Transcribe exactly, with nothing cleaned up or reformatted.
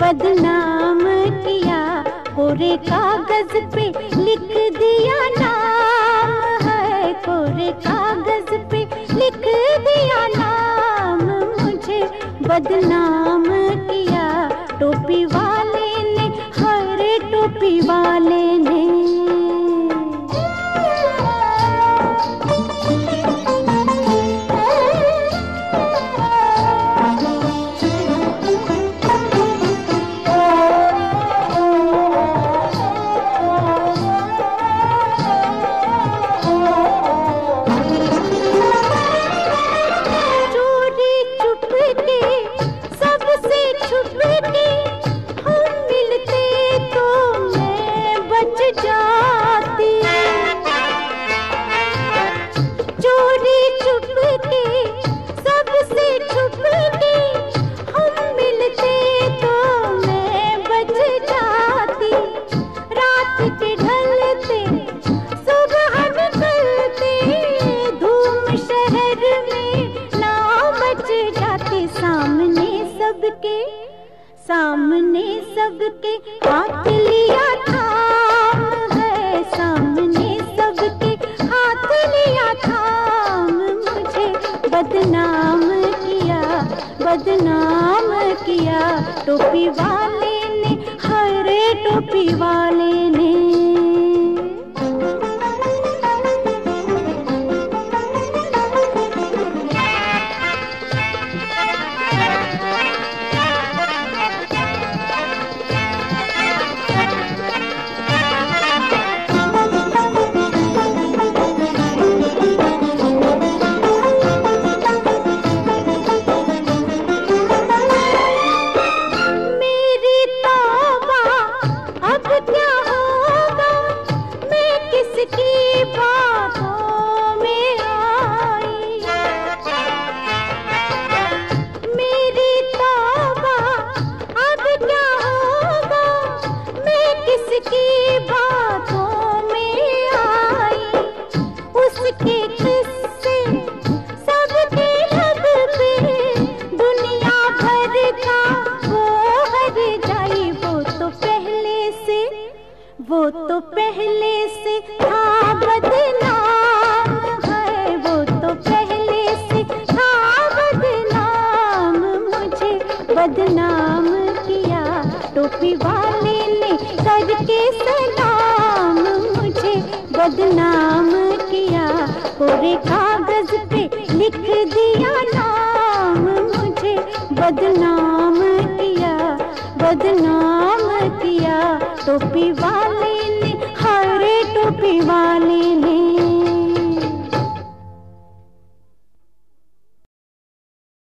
बदनाम किया, कोरे कागज पे लिख दिया नाम है, कोरे कागज पे लिख दिया नाम, मुझे बदनाम किया टोपी वाले ने, हर टोपी वाले ने। सबके सामने सबके हाथ लिया थाम है, सामने सबके हाथ लिया थाम, मुझे बदनाम किया, बदनाम किया टोपी वाले ने, हर टोपी वाले ने। वो तो पहले से था बदनाम है, वो तो पहले से था बदनाम, मुझे बदनाम किया टोपी वाले ने, करके सलाम, मुझे बदनाम किया, कोरे कागज पे लिख दिया नाम, मुझे बदनाम किया, बदनाम किया टोपी वाले ने, हर टोपी वाले।